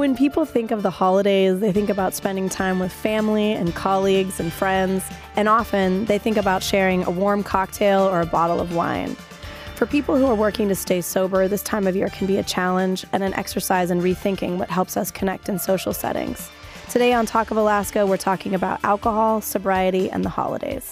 When people think of the holidays, they think about spending time with family and colleagues and friends, and often they think about sharing a warm cocktail or a bottle of wine. For people who are working to stay sober, this time of year can be a challenge and an exercise in rethinking what helps us connect in social settings. Today on Talk of Alaska, we're talking about alcohol, sobriety, and the holidays.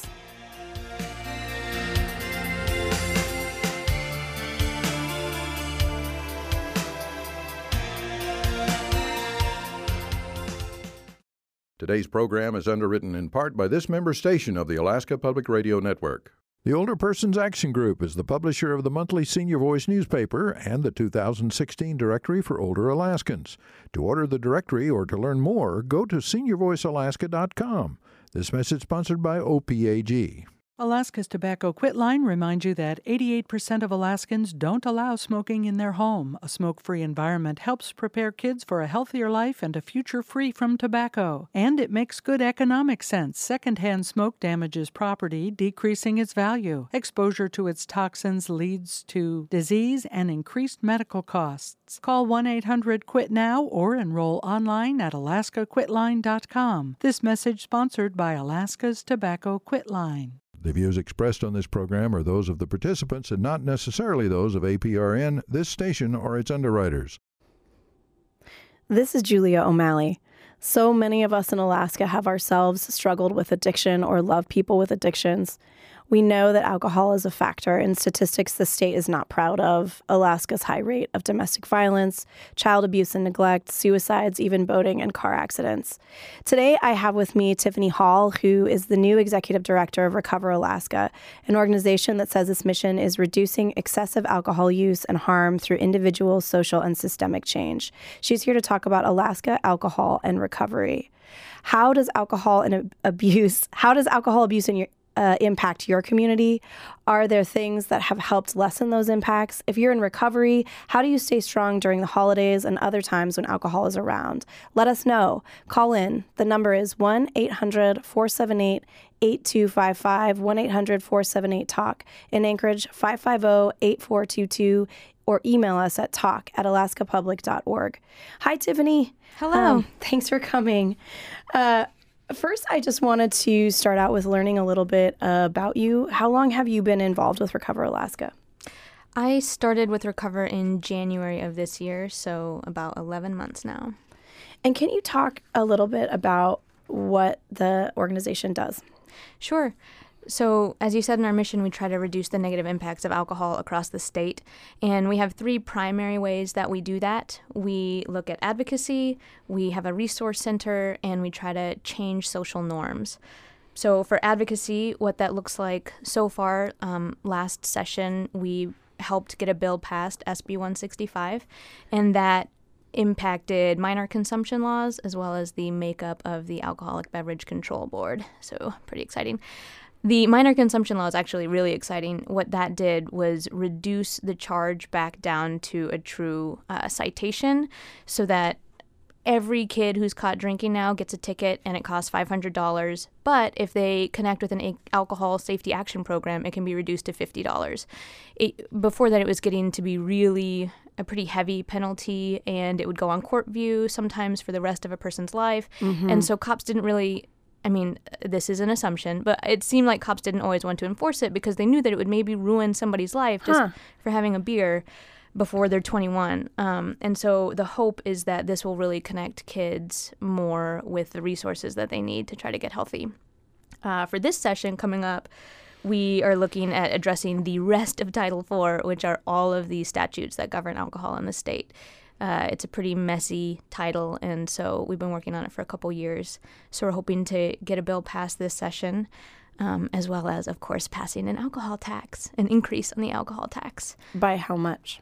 Today's program is underwritten in part by this member station of the Alaska Public Radio Network. The Older Persons Action Group is the publisher of the monthly Senior Voice newspaper and the 2016 Directory for Older Alaskans. To order the directory or to learn more, go to seniorvoicealaska.com. This message sponsored by OPAG. Alaska's Tobacco Quit Line reminds you that 88% of Alaskans don't allow smoking in their home. A smoke-free environment helps prepare kids for a healthier life and a future free from tobacco. And it makes good economic sense. Secondhand smoke damages property, decreasing its value. Exposure to its toxins leads to disease and increased medical costs. Call 1-800-QUIT-NOW or enroll online at alaskaquitline.com. This message sponsored by Alaska's Tobacco Quit Line. The views expressed on this program are those of the participants and not necessarily those of APRN, this station, or its underwriters. This is Julia O'Malley. So many of us in Alaska have ourselves struggled with addiction or love people with addictions. We know that alcohol is a factor in statistics the state is not proud of: Alaska's high rate of domestic violence, child abuse and neglect, suicides, even boating and car accidents. Today, I have with me Tiffany Hall, who is the new executive director of Recover Alaska, an organization that says its mission is reducing excessive alcohol use and harm through individual, social, and systemic change. She's here to talk about Alaska, alcohol, and recovery. How does alcohol abuse impact your community? Are there things that have helped lessen those impacts? If you're in recovery, how do you stay strong during the holidays and other times when alcohol is around? Let us know. Call in. The number is 1-800-478-8255, 1-800-478-TALK. In Anchorage, 550-8422, or email us at talk@alaskapublic.org. Hi, Tiffany. Hello. Thanks for coming. First, I just wanted to start out with learning a little bit about you. How long have you been involved with Recover Alaska? I started with Recover in January of this year, so about 11 months now. And can you talk a little bit about what the organization does? Sure. So, as you said in our mission, we try to reduce the negative impacts of alcohol across the state. And we have three primary ways that we do that. We look at advocacy, we have a resource center, and we try to change social norms. So for advocacy, what that looks like so far, last session, we helped get a bill passed, SB 165, and that impacted minor consumption laws as well as the makeup of the Alcoholic Beverage Control Board. So pretty exciting. The minor consumption law is actually really exciting. What that did was reduce the charge back down to a true citation so that every kid who's caught drinking now gets a ticket and it costs $500. But if they connect with an alcohol safety action program, it can be reduced to $50. Before that, it was getting to be really a pretty heavy penalty, and it would go on court view sometimes for the rest of a person's life. Mm-hmm. And so cops didn't really... I mean, this is an assumption, but it seemed like cops didn't always want to enforce it because they knew that it would maybe ruin somebody's life just for having a beer before they're 21. And so the hope is that this will really connect kids more with the resources that they need to try to get healthy. For this session coming up, we are looking at addressing the rest of Title IV, which are all of the statutes that govern alcohol in the state. It's a pretty messy title, and so we've been working on it for a couple years. So we're hoping to get a bill passed this session, as well as, of course, passing an alcohol tax, an increase on the alcohol tax. By how much?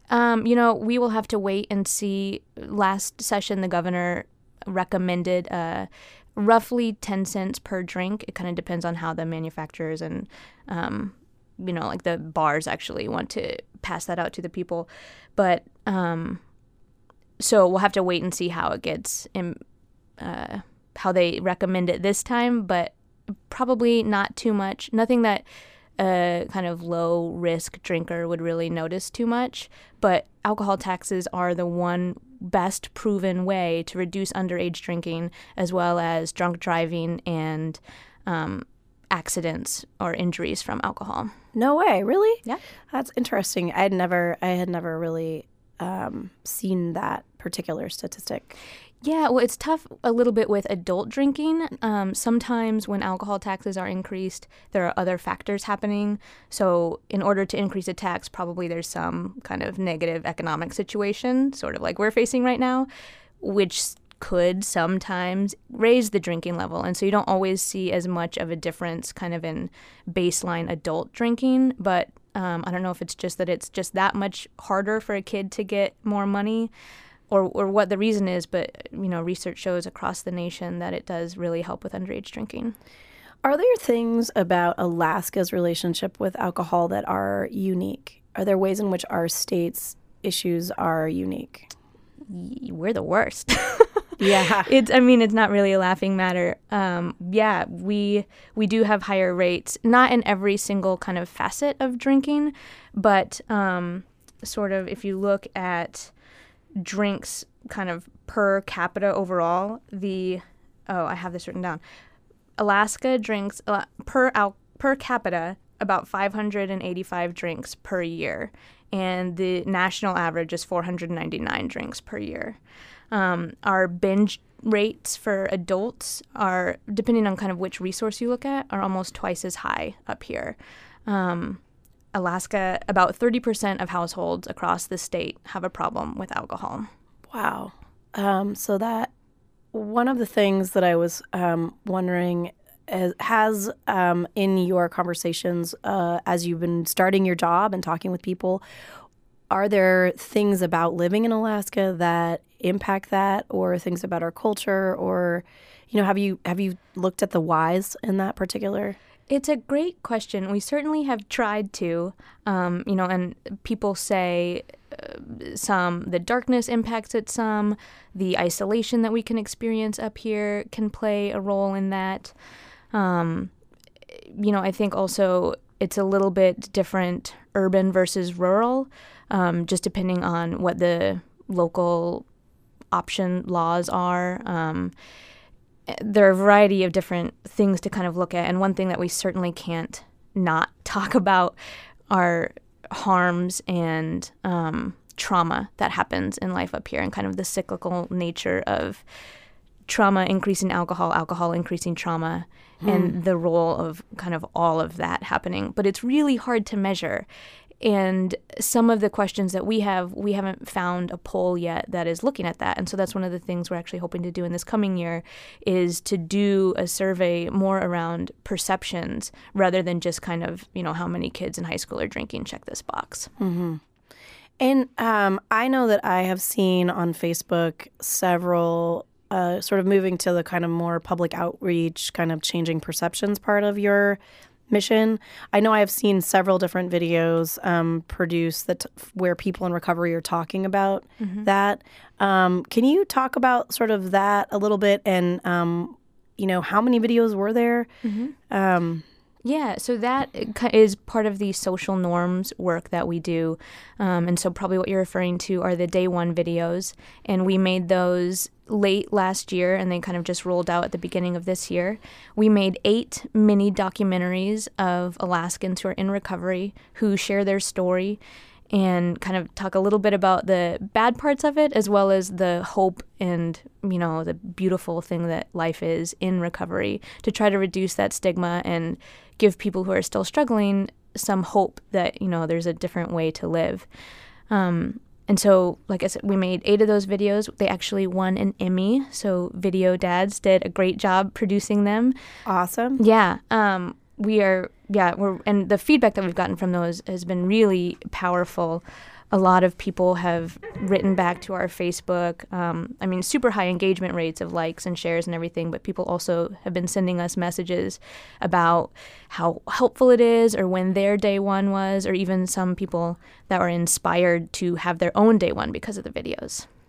We will have to wait and see. Last session, the governor recommended roughly 10 cents per drink. It kind of depends on how the manufacturers and, like the bars actually want to pass that out to the people. But so we'll have to wait and see how it gets, how they recommend it this time, but probably not too much. Nothing that a kind of low-risk drinker would really notice too much. But alcohol taxes are the one best proven way to reduce underage drinking as well as drunk driving and accidents or injuries from alcohol. No way, really? Yeah. That's interesting. I had never really seen that particular statistic. Yeah, well, it's tough a little bit with adult drinking. Sometimes when alcohol taxes are increased, there are other factors happening. So in order to increase a tax, probably there's some kind of negative economic situation, sort of like we're facing right now, which could sometimes raise the drinking level. And so you don't always see as much of a difference kind of in baseline adult drinking. But I don't know if it's just that it's just that much harder for a kid to get more money or what the reason is. But, research shows across the nation that it does really help with underage drinking. Are there things about Alaska's relationship with alcohol that are unique? Are there ways in which our state's issues are unique? We're the worst. Yeah. It's not really a laughing matter. We do have higher rates, not in every single kind of facet of drinking, but sort of if you look at drinks kind of per capita overall, I have this written down. Alaska drinks per capita about 585 drinks per year, and the national average is 499 drinks per year. Our binge rates for adults are, depending on kind of which resource you look at, are almost twice as high up here. Alaska, about 30% of households across the state have a problem with alcohol. Wow. So that one of the things that I was wondering has in your conversations as you've been starting your job and talking with people, are there things about living in Alaska that impact that, or things about our culture, or have you looked at the whys in that particular? It's a great question. We certainly have tried to, and people say the darkness impacts it some, the isolation that we can experience up here can play a role in that. I think also it's a little bit different urban versus rural, just depending on what the local option laws are. There are a variety of different things to kind of look at, and one thing that we certainly can't not talk about are harms and trauma that happens in life up here, and kind of the cyclical nature of trauma increasing alcohol increasing trauma, and the role of kind of all of that happening. But it's really hard to measure. And some of the questions that we haven't found a poll yet that is looking at that. And so that's one of the things we're actually hoping to do in this coming year, is to do a survey more around perceptions rather than just kind of, how many kids in high school are drinking, check this box. Mm-hmm. And I know that I have seen on Facebook several sort of moving to the kind of more public outreach, kind of changing perceptions part of your mission. I know I have seen several different videos produced where people in recovery are talking about that. Can you talk about sort of that a little bit, and how many videos were there? Yeah, so that is part of the social norms work that we do. And so probably what you're referring to are the Day One videos. And we made those late last year, and they kind of just rolled out at the beginning of this year. We made 8 mini documentaries of Alaskans who are in recovery, who share their story and kind of talk a little bit about the bad parts of it, as well as the hope and, the beautiful thing that life is in recovery, to try to reduce that stigma and give people who are still struggling some hope that, there's a different way to live. And so, like I said, we made 8 of those videos. They actually won an Emmy. So Video Dads did a great job producing them. Awesome. Yeah. And the feedback that we've gotten from those has been really powerful. A lot of people have written back to our Facebook. Super high engagement rates of likes and shares and everything, but people also have been sending us messages about how helpful it is, or when their day one was, or even some people that were inspired to have their own day one because of the videos.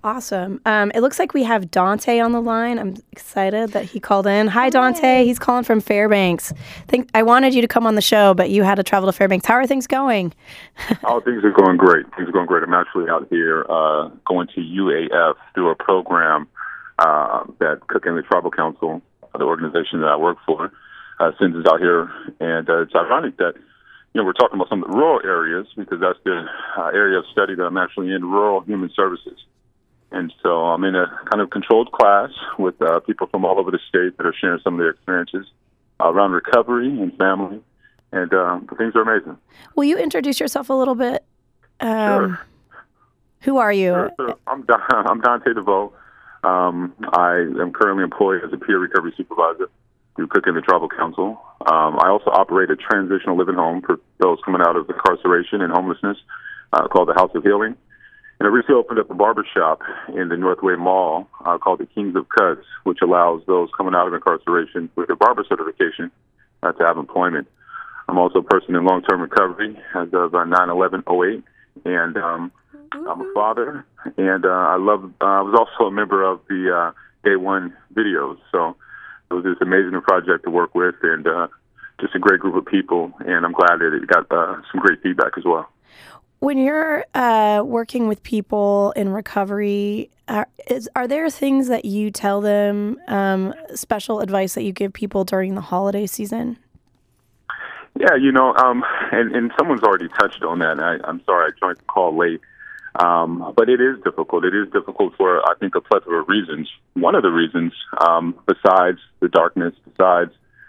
Awesome. It looks like we have Dante on the line. I'm excited that he called in. Hi, Dante. He's calling from Fairbanks. I wanted you to come on the show, but you had to travel to Fairbanks. How are things going? Oh, things are going great. I'm actually out here going to UAF through a program that Cook Inlet Tribal Council, the organization that I work for, sends us out here. And it's ironic that, we're talking about some of the rural areas because that's the area of study that I'm actually in, rural human services. And so I'm in a kind of controlled class with people from all over the state that are sharing some of their experiences around recovery and family. And things are amazing. Will you introduce yourself a little bit? Sure. Who are you? Sure. I'm Dante DeVoe. I am currently employed as a peer recovery supervisor through Cook Inlet Tribal Council. I also operate a transitional living home for those coming out of incarceration and homelessness called the House of Healing. And I recently opened up a barbershop in the Northway Mall called the Kings of Cuts, which allows those coming out of incarceration with a barber certification to have employment. I'm also a person in long-term recovery as of 9/11/08, and I'm a father. And I was also a member of the Day One videos, so it was this amazing project to work with, and just a great group of people. And I'm glad that it got some great feedback as well. When you're working with people in recovery, are there things that you tell them, special advice that you give people during the holiday season? Yeah, and someone's already touched on that. I'm sorry I joined the call late, but it is difficult. It is difficult for, I think, a plethora of reasons. One of the reasons, besides the darkness, besides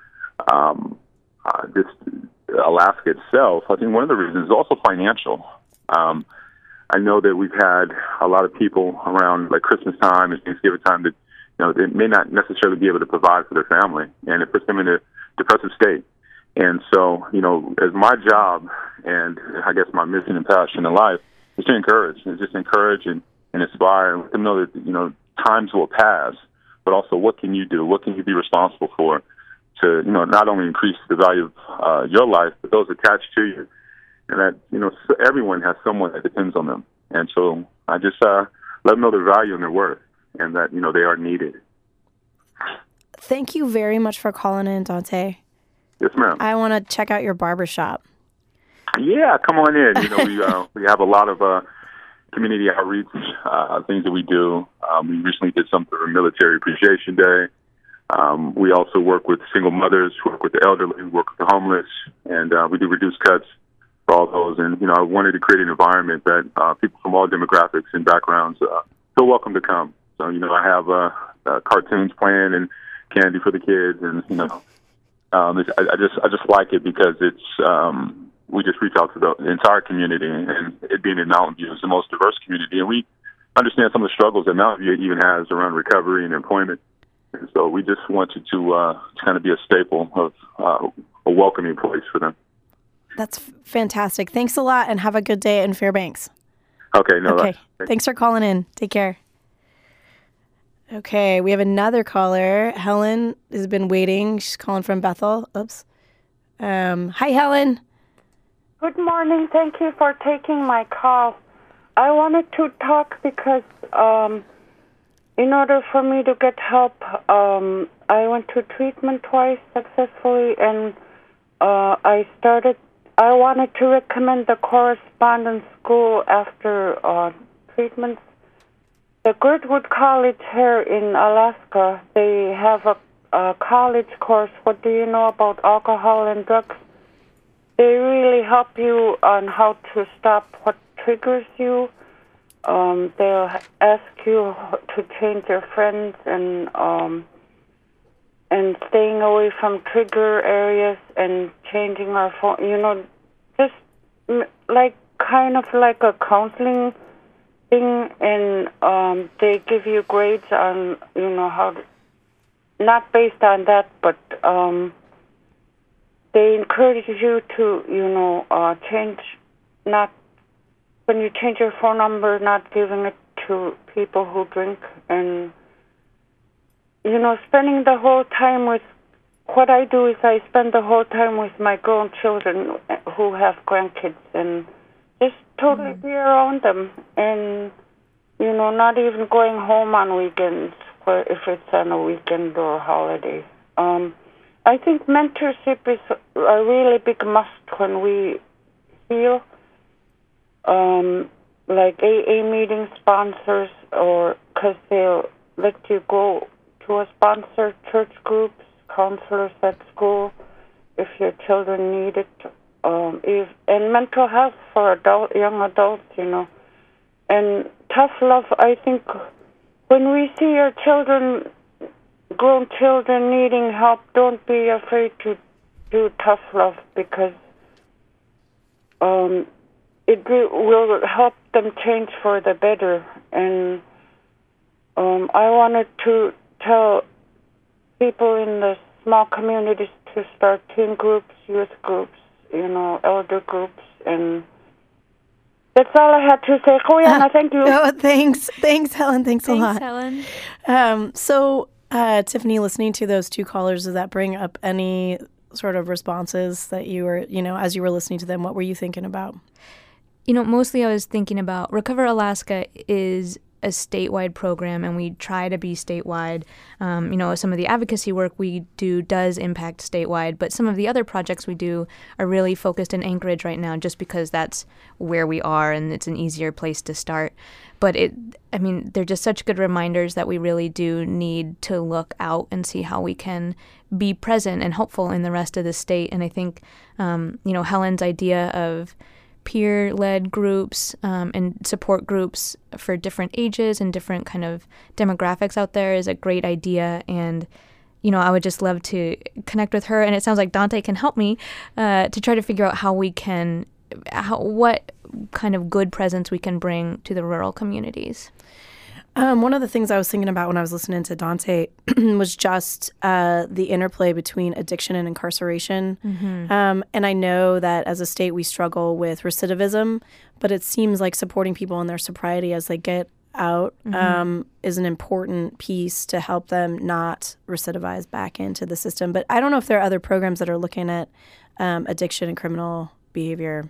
this Alaska itself, I think one of the reasons is also financial. I know that we've had a lot of people around like Christmas time and Thanksgiving time that, they may not necessarily be able to provide for their family, and it puts them in a depressive state. And so, as my job and I guess my mission and passion in life is to encourage and inspire and let them know that, times will pass, but also what can you do? What can you be responsible for to, not only increase the value of your life, but those attached to you. And that, everyone has someone that depends on them. And so I just let them know their value and their worth and that, they are needed. Thank you very much for calling in, Dante. Yes, ma'am. I want to check out your barbershop. Yeah, come on in. We have a lot of community outreach things that we do. We recently did something for Military Appreciation Day. We also work with single mothers, work with the elderly, work with the homeless, and we do reduced cuts for all those. And, I wanted to create an environment that people from all demographics and backgrounds feel welcome to come. So, I have cartoons playing and candy for the kids, and, I just like it because it's we just reach out to the entire community, and it being in Mountain View is the most diverse community, and we understand some of the struggles that Mountain View even has around recovery and employment. And so we just wanted to kind of be a staple of a welcoming place for them. That's fantastic. Thanks a lot, and have a good day in Fairbanks. Okay. Thanks for calling in. Take care. Okay, we have another caller. Helen has been waiting. She's calling from Bethel. Oops. Hi, Helen. Good morning. Thank you for taking my call. I wanted to talk because in order for me to get help, I went to treatment twice successfully, and I wanted to recommend the correspondence school after treatments. The Girdwood College here in Alaska, they have a college course. What do you know about alcohol and drugs? They really help you on how to stop what triggers you. They'll ask you to change your friends and staying away from trigger areas and changing our phone. Just like kind of like a counseling thing, and they give you grades on how to, not based on that, but they encourage you to change, not when you change your phone number, not giving it to people who drink, and spending the whole time with. What I do is I spend the whole time with my grown children who have grandkids, and just totally be around them. And not even going home on weekends, if it's on a weekend or a holiday. I think mentorship is a really big must when we feel like AA meeting sponsors, or because they'll let you go to a sponsor, church groups, counselors at school, if your children need it, and mental health for young adults, And tough love, I think, when we see your children, grown children needing help, don't be afraid to do tough love, because it will help them change for the better. And I wanted to tell people in the small communities to start teen groups, youth groups, elder groups, and that's all I had to say. Koyana, thank you. Oh, thanks, Helen. Thanks a lot. Helen. So, Tiffany, listening to those two callers, does that bring up any sort of responses that you were, as you were listening to them? What were you thinking about? Mostly I was thinking about Recover Alaska is a statewide program, and we try to be statewide. Some of the advocacy work we do does impact statewide, but some of the other projects we do are really focused in Anchorage right now, just because that's where we are and it's an easier place to start. But they're just such good reminders that we really do need to look out and see how we can be present and helpful in the rest of the state. And I think, Helen's idea of peer-led groups and support groups for different ages and different kind of demographics out there is a great idea. And, I would just love to connect with her. And it sounds like Dante can help me to try to figure out what kind of good presence we can bring to the rural communities. One of the things I was thinking about when I was listening to Dante was just the interplay between addiction and incarceration. Mm-hmm. And I know that as a state we struggle with recidivism, but it seems like supporting people in their sobriety as they get out is an important piece to help them not recidivize back into the system. But I don't know if there are other programs that are looking at addiction and criminal behavior.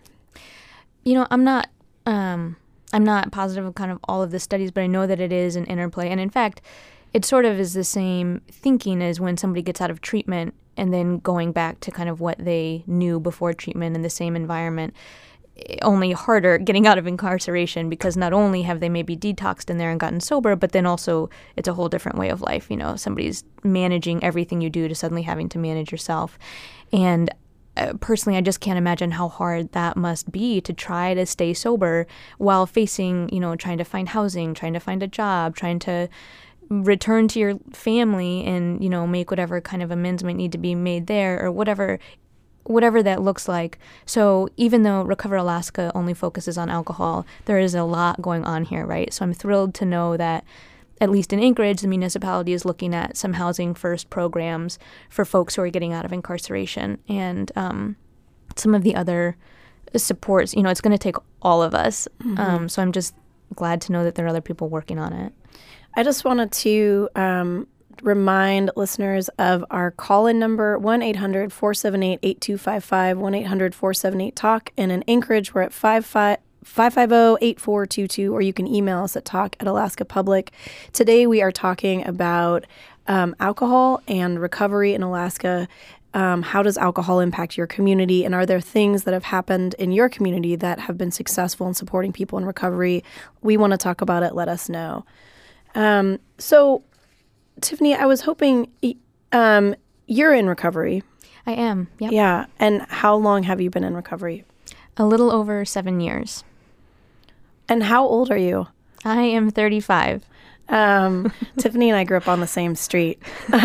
I'm not positive of kind of all of the studies, but I know that it is an interplay. And in fact, it sort of is the same thinking as when somebody gets out of treatment and then going back to kind of what they knew before treatment in the same environment. Only harder getting out of incarceration, because not only have they maybe detoxed in there and gotten sober, but then also it's a whole different way of life. Somebody's managing everything you do to suddenly having to manage yourself. And personally, I just can't imagine how hard that must be to try to stay sober while facing, trying to find housing, trying to find a job, trying to return to your family and, make whatever kind of amends might need to be made there, or whatever that looks like. So even though Recover Alaska only focuses on alcohol, there is a lot going on here, right? So I'm thrilled to know that at least in Anchorage, the municipality is looking at some housing first programs for folks who are getting out of incarceration, and some of the other supports. It's going to take all of us. Mm-hmm. So I'm just glad to know that there are other people working on it. I just wanted to remind listeners of our call-in number, 1-800-478-8255, 1-800-478-TALK. And in Anchorage, we're at 550-8422, or you can email us at talk@AlaskaPublic. Today we are talking about alcohol and recovery in Alaska. How does alcohol impact your community? And are there things that have happened in your community that have been successful in supporting people in recovery? We want to talk about it. Let us know. So, Tiffany, I was hoping you're in recovery. I am, yep. Yeah. And how long have you been in recovery? A little over 7 years. And how old are you? I am 35. Tiffany and I grew up on the same street.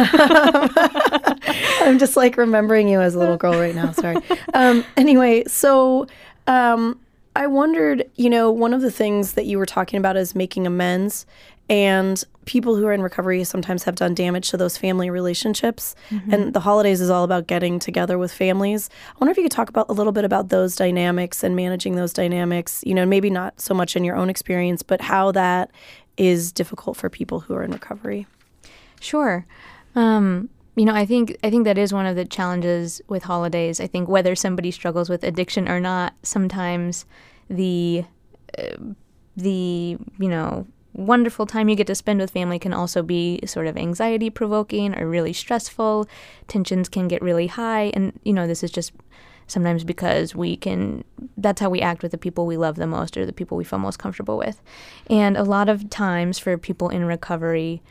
I'm just remembering you as a little girl right now. Sorry. Anyway, so I wondered, one of the things that you were talking about is making amends, and people who are in recovery sometimes have done damage to those family relationships. Mm-hmm. And the holidays is all about getting together with families. I wonder if you could talk a little bit about those dynamics and managing those dynamics, maybe not so much in your own experience, but how that is difficult for people who are in recovery. Sure. I think that is one of the challenges with holidays. I think whether somebody struggles with addiction or not, sometimes the wonderful time you get to spend with family can also be sort of anxiety provoking or really stressful. Tensions can get really high. And, this is just sometimes because that's how we act with the people we love the most or the people we feel most comfortable with. And a lot of times for people in recovery,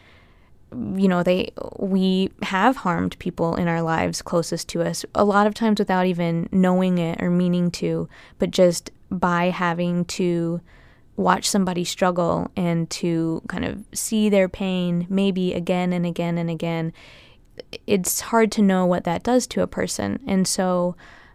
we have harmed people in our lives closest to us, a lot of times without even knowing it or meaning to, but just by having to watch somebody struggle and to kind of see their pain maybe again and again and again, it's hard to know what that does to a person. And so,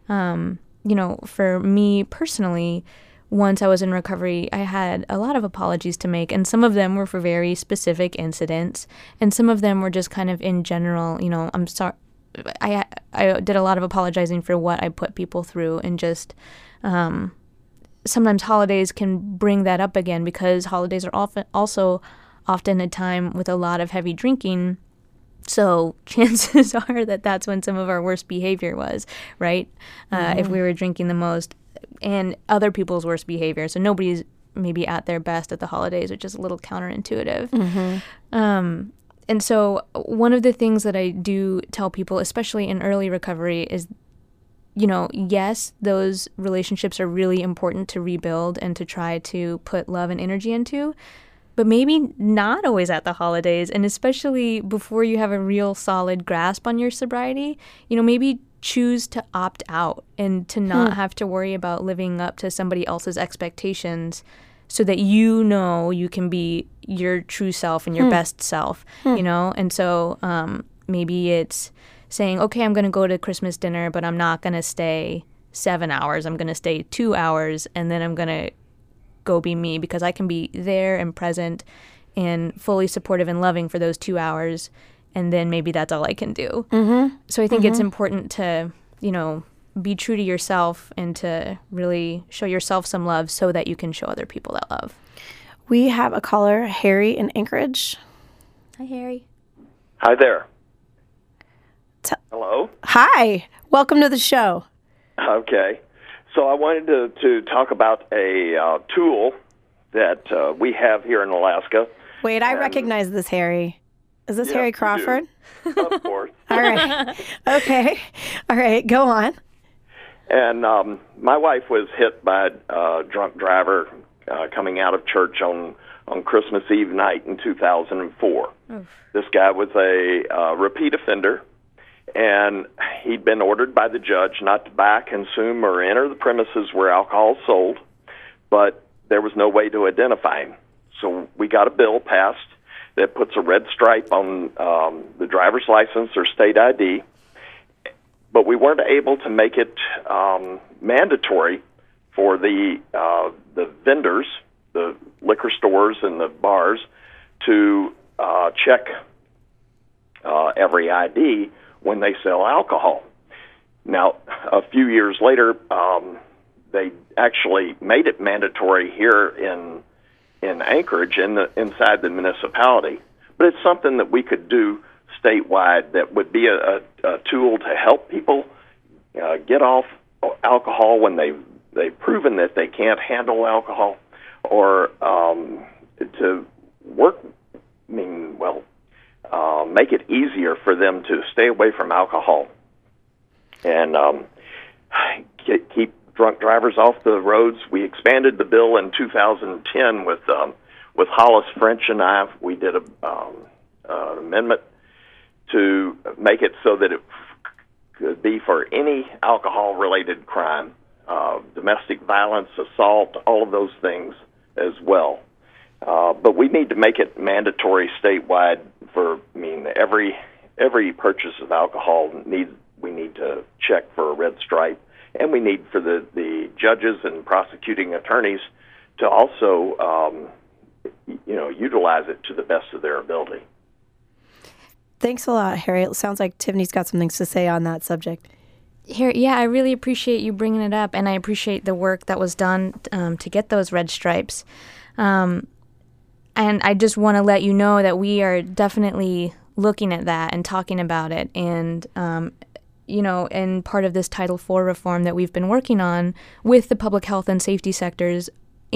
for me personally, once I was in recovery, I had a lot of apologies to make, and some of them were for very specific incidents, and some of them were just kind of in general, I'm sorry. I did a lot of apologizing for what I put people through, and just sometimes holidays can bring that up again, because holidays are often a time with a lot of heavy drinking. So chances are that that's when some of our worst behavior was, right? If we were drinking the most, and other people's worst behavior. So nobody's maybe at their best at the holidays, which is a little counterintuitive. And so one of the things that I do tell people, especially in early recovery, is, yes, those relationships are really important to rebuild and to try to put love and energy into, but maybe not always at the holidays, and especially before you have a real solid grasp on your sobriety, maybe choose to opt out and to not have to worry about living up to somebody else's expectations, so that you can be your true self and your best self, And so maybe it's saying, okay, I'm going to go to Christmas dinner, but I'm not going to stay 7 hours. I'm going to stay 2 hours, and then I'm going to go be me, because I can be there and present and fully supportive and loving for those 2 hours, and then maybe that's all I can do. So I think it's important to, be true to yourself and to really show yourself some love so that you can show other people that love. We have a caller, Harry in Anchorage. Hi, Harry. Hi there. Hello? Hi. Welcome to the show. Okay. So I wanted to talk about a tool that we have here in Alaska. Wait, I recognize this Harry. Is this Harry Crawford? Of course. All right. Okay. All right. Go on. And my wife was hit by a drunk driver coming out of church on Christmas Eve night in 2004. Oof. This guy was a repeat offender, and he'd been ordered by the judge not to buy, consume, or enter the premises where alcohol is sold, but there was no way to identify him. So we got a bill passed that puts a red stripe on the driver's license or state ID, but we weren't able to make it mandatory for the vendors, the liquor stores and the bars, to check every ID when they sell alcohol. Now, a few years later, they actually made it mandatory here in Anchorage, inside the municipality. But it's something that we could do statewide that would be a tool to help people get off alcohol when they've proven that they can't handle alcohol, or to work, make it easier for them to stay away from alcohol and keep drunk drivers off the roads. We expanded the bill in 2010 with Hollis French and I. We did an amendment to make it so that it could be for any alcohol-related crime, domestic violence, assault, all of those things as well. But we need to make it mandatory statewide for, every purchase of alcohol we need to check for a red stripe, and we need for the judges and prosecuting attorneys to also, utilize it to the best of their ability. Thanks a lot, Harry. It sounds like Tiffany's got some things to say on that subject. Harry, I really appreciate you bringing it up, and I appreciate the work that was done to get those red stripes. And I just want to let you know that we are definitely looking at that and talking about it. And, and part of this Title IV reform that we've been working on with the public health and safety sectors in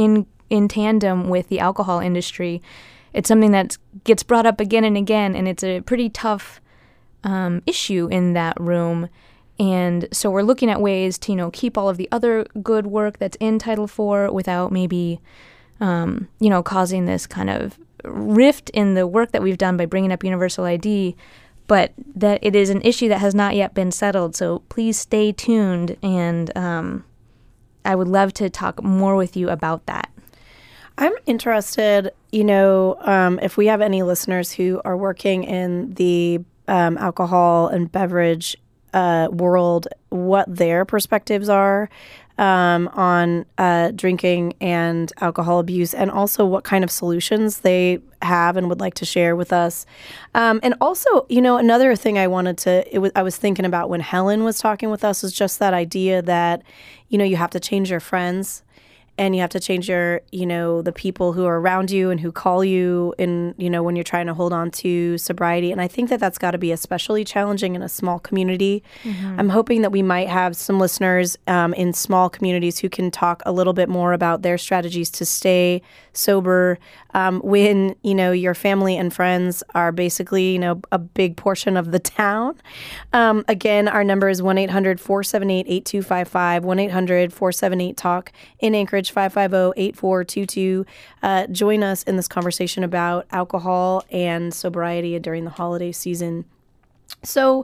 in tandem with the alcohol industry. It's something that gets brought up again and again, and it's a pretty tough issue in that room. And so we're looking at ways to, keep all of the other good work that's in Title IV without maybe, causing this kind of rift in the work that we've done by bringing up universal ID, but that it is an issue that has not yet been settled. So please stay tuned, and I would love to talk more with you about that. I'm interested, if we have any listeners who are working in the alcohol and beverage world, what their perspectives are on drinking and alcohol abuse, and also what kind of solutions they have and would like to share with us. And also, another thing I was thinking about when Helen was talking with us is just that idea that, you have to change your friends. And you have to change your, the people who are around you and who call you in, when you're trying to hold on to sobriety. And I think that that's got to be especially challenging in a small community. Mm-hmm. I'm hoping that we might have some listeners in small communities who can talk a little bit more about their strategies to stay sober when, your family and friends are basically, a big portion of the town. Again, our number is 1-800-478-8255, 1-800-478-TALK in Anchorage, 550-8422. Join us in this conversation about alcohol and sobriety during the holiday season. So,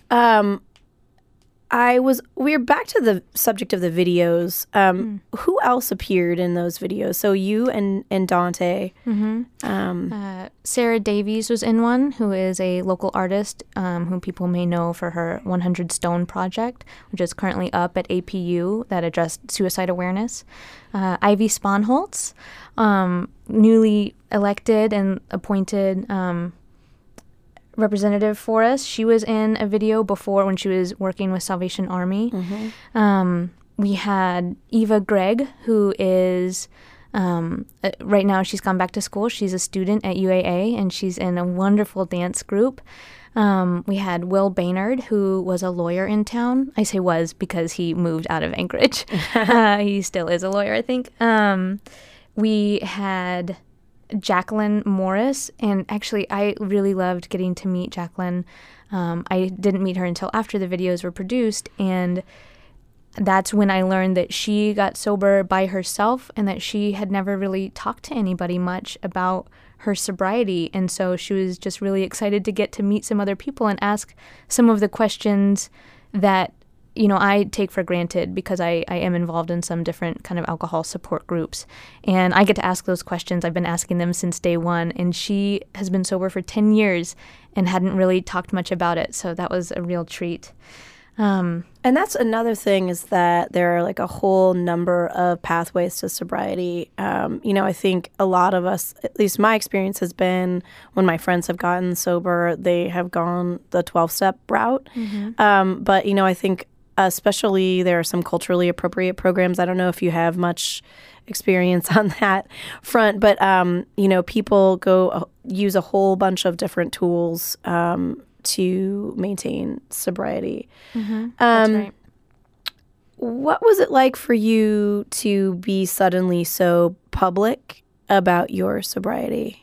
we're back to the subject of the videos. Who else appeared in those videos? So you and Dante. Mm-hmm. Sarah Davies was in one, who is a local artist whom people may know for her 100 Stone project, which is currently up at APU that addressed suicide awareness. Ivy Sponholtz, newly elected and appointed representative for us. She was in a video before when she was working with Salvation Army. Mm-hmm. We had Eva Gregg, who is right now she's gone back to school. She's a student at UAA, and she's in a wonderful dance group. We had Will Baynard, who was a lawyer in town. I say was because he moved out of Anchorage. He still is a lawyer, I think. We had Jacqueline Morris, and actually I really loved getting to meet Jacqueline. I didn't meet her until after the videos were produced, and that's when I learned that she got sober by herself and that she had never really talked to anybody much about her sobriety. And so she was just really excited to get to meet some other people and ask some of the questions that I take for granted because I am involved in some different kind of alcohol support groups. And I get to ask those questions. I've been asking them since day one. And she has been sober for 10 years and hadn't really talked much about it. So that was a real treat. And that's another thing, is that there are like a whole number of pathways to sobriety. I think a lot of us, at least my experience has been when my friends have gotten sober, they have gone the 12-step route. Mm-hmm. But, I think especially there are some culturally appropriate programs. I don't know if you have much experience on that front, but, people go use a whole bunch of different tools to maintain sobriety. Mm-hmm. That's right. What was it like for you to be suddenly so public about your sobriety?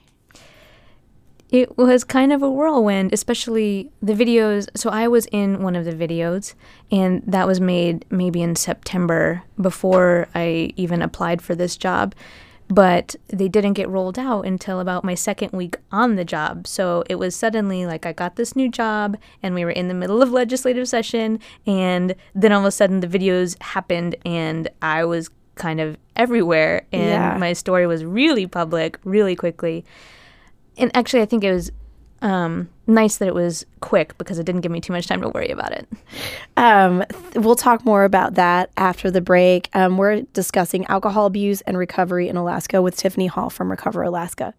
It was kind of a whirlwind, especially the videos. So I was in one of the videos, and that was made maybe in September before I even applied for this job. But they didn't get rolled out until about my second week on the job. So it was suddenly like I got this new job, and we were in the middle of legislative session, and then all of a sudden the videos happened, and I was kind of everywhere, and my story was really public really quickly. And actually, I think it was nice that it was quick because it didn't give me too much time to worry about it. We'll talk more about that after the break. We're discussing alcohol abuse and recovery in Alaska with Tiffany Hall from Recover Alaska.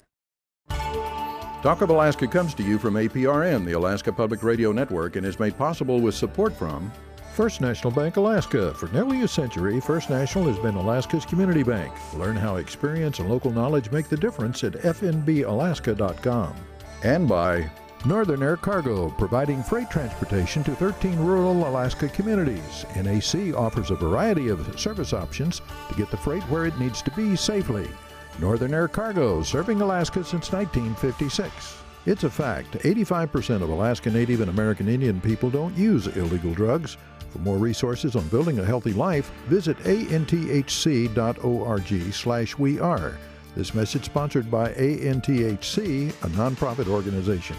Talk of Alaska comes to you from APRN, the Alaska Public Radio Network, and is made possible with support from First National Bank Alaska. For nearly a century, First National has been Alaska's community bank. Learn how experience and local knowledge make the difference at fnbalaska.com. And by Northern Air Cargo, providing freight transportation to 13 rural Alaska communities. NAC offers a variety of service options to get the freight where it needs to be safely. Northern Air Cargo, serving Alaska since 1956. It's a fact, 85% of Alaska Native and American Indian people don't use illegal drugs. For more resources on building a healthy life, visit anthc.org/weare. This message sponsored by ANTHC, a nonprofit organization.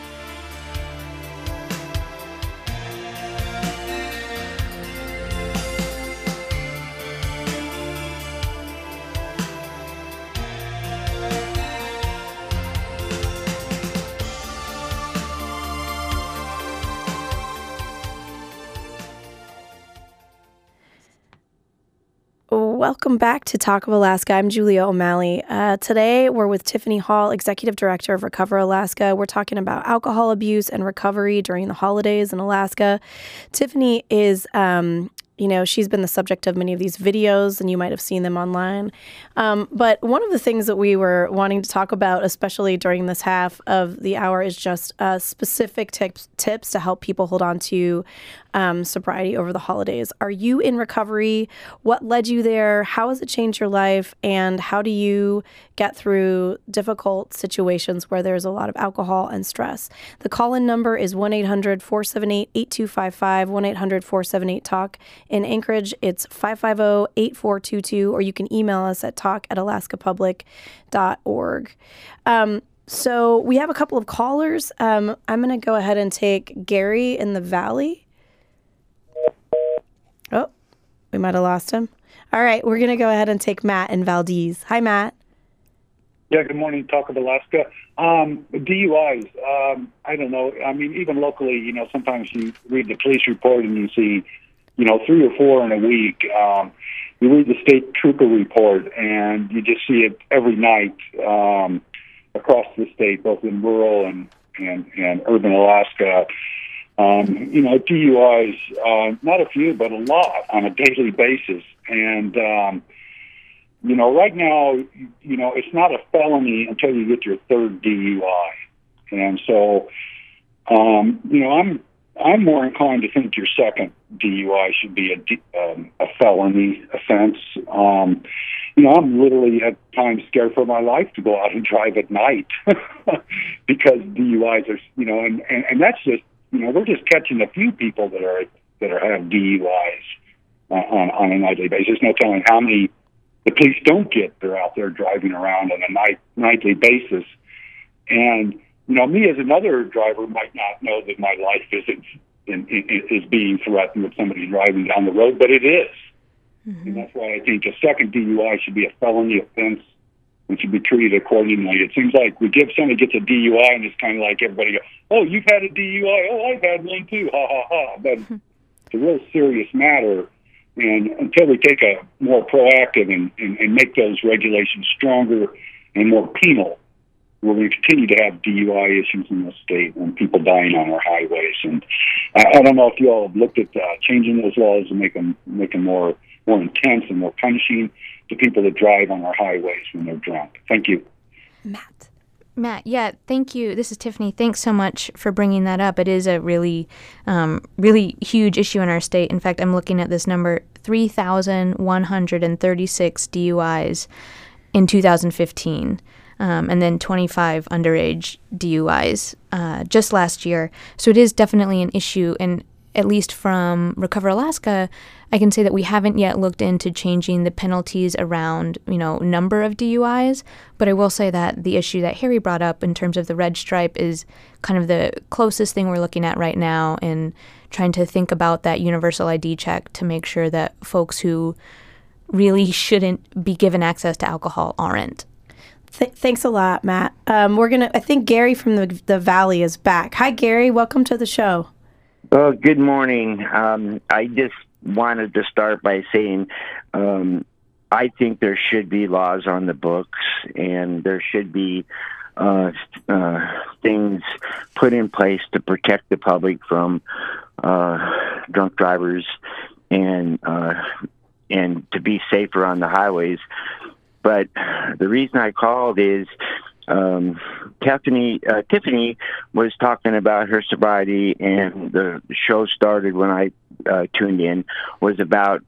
Welcome back to Talk of Alaska. I'm Julia O'Malley. Today, we're with Tiffany Hall, Executive Director of Recover Alaska. We're talking about alcohol abuse and recovery during the holidays in Alaska. Tiffany is, she's been the subject of many of these videos, and you might have seen them online. But one of the things that we were wanting to talk about, especially during this half of the hour, is just specific tips to help people hold on to sobriety over the holidays. Are you in recovery? What led you there? How has it changed your life? And how do you get through difficult situations where there's a lot of alcohol and stress? The call-in number is 1-800-478-8255, 1-800-478-TALK. In Anchorage, it's 550-8422, or you can email us at talk@alaskapublic.org. So we have a couple of callers. I'm going to go ahead and take Gary in the Valley. Oh, we might have lost him. All right, we're going to go ahead and take Matt in Valdez. Hi, Matt. Yeah, good morning, Talk of Alaska. DUIs, I don't know. I mean, even locally, sometimes you read the police report and you see, 3 or 4 in a week. You read the state trooper report and you just see it every night across the state, both in rural and urban Alaska. DUIs, not a few, but a lot on a daily basis. And, right now, it's not a felony until you get your third DUI. And so, I'm more inclined to think your second DUI should be a felony offense. I'm literally at times scared for my life to go out and drive at night because DUIs are, and that's just, we're just catching a few people that have DUIs on a nightly basis. No telling how many the police don't get. They're out there driving around on a nightly basis. And, me as another driver might not know that my life is being threatened with somebody driving down the road, but it is. Mm-hmm. And that's why I think a second DUI should be a felony offense and should be treated accordingly. It seems like we give somebody gets a DUI and it's kind of like everybody goes, oh, you've had a DUI. Oh, I've had one too. Ha, ha, ha. But it's a real serious matter. And until we take a more proactive and make those regulations stronger and more penal, we're going to continue to have DUI issues in the state and people dying on our highways. And I don't know if you all have looked at changing those laws and make them more intense and more punishing to people that drive on our highways when they're drunk. Thank you. Matt, yeah, thank you. This is Tiffany. Thanks so much for bringing that up. It is a really, really huge issue in our state. In fact, I'm looking at this number, 3,136 DUIs in 2015. And then 25 underage DUIs just last year. So it is definitely an issue. And at least from Recover Alaska, I can say that we haven't yet looked into changing the penalties around, number of DUIs. But I will say that the issue that Harry brought up in terms of the red stripe is kind of the closest thing we're looking at right now in trying to think about that universal ID check to make sure that folks who really shouldn't be given access to alcohol aren't. Thanks a lot, Matt. I think Gary from the Valley is back. Hi, Gary. Welcome to the show. Well, good morning. I just wanted to start by saying I think there should be laws on the books and there should be things put in place to protect the public from drunk drivers and to be safer on the highways. But the reason I called is Tiffany was talking about her sobriety, and the show started when I tuned in, was about